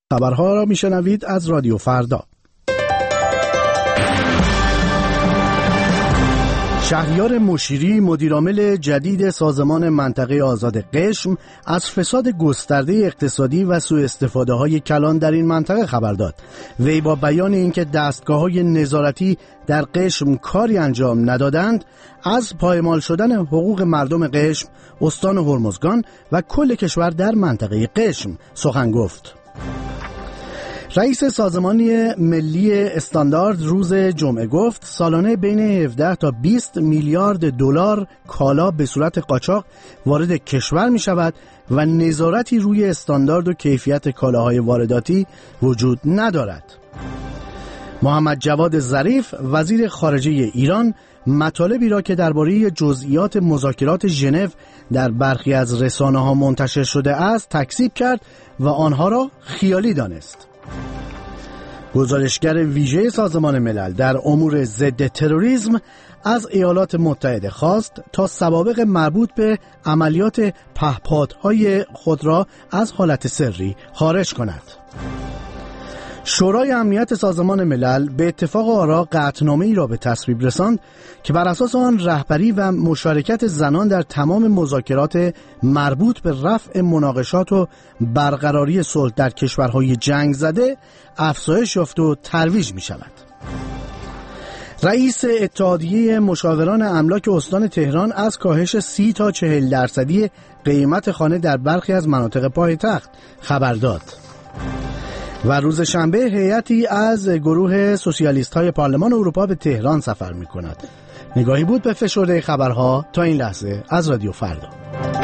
خبرها را میشنوید از رادیو فردا. شهریار مشیری مدیرعامل جدید سازمان منطقه آزاد قشم از فساد گسترده اقتصادی و سوء استفاده های کلان در این منطقه خبر داد. وی با بیان اینکه دستگاه های نظارتی در قشم کاری انجام ندادند، از پایمال شدن حقوق مردم قشم، استان هرمزگان و کل کشور در منطقه قشم سخن گفت. رئیس سازمان ملی استاندارد روز جمعه گفت سالانه بین 17 تا 20 میلیارد دلار کالا به صورت قاچاق وارد کشور می شود و نظارتی روی استاندارد و کیفیت کالاهای وارداتی وجود ندارد. محمد جواد ظریف وزیر خارجه ایران مطالبی را که درباره جزئیات مذاکرات ژنو در برخی از رسانه‌ها منتشر شده است تکذیب کرد و آنها را خیالی دانست. گزارشگر ویژه سازمان ملل در امور ضد تروریسم از ایالات متحده خواست تا سوابق مربوط به عملیات پهپادهای خود را از حالت سری خارج کند. شورای امنیت سازمان ملل به اتفاق آرا قطعنامه‌ای را به تصویب رساند که بر اساس آن رهبری و مشارکت زنان در تمام مذاکرات مربوط به رفع مناقشات و برقراری صلح در کشورهای جنگ زده افزایش یافت و ترویج می شود. رئیس اتحادیه مشاوران املاک استان تهران از کاهش 30 تا 40% قیمت خانه در برخی از مناطق پایتخت خبر داد. و روز شنبه هیئتی از گروه سوسیالیست های پارلمان اروپا به تهران سفر می کند. نگاهی بود به فشرده خبرها تا این لحظه از رادیو فردا.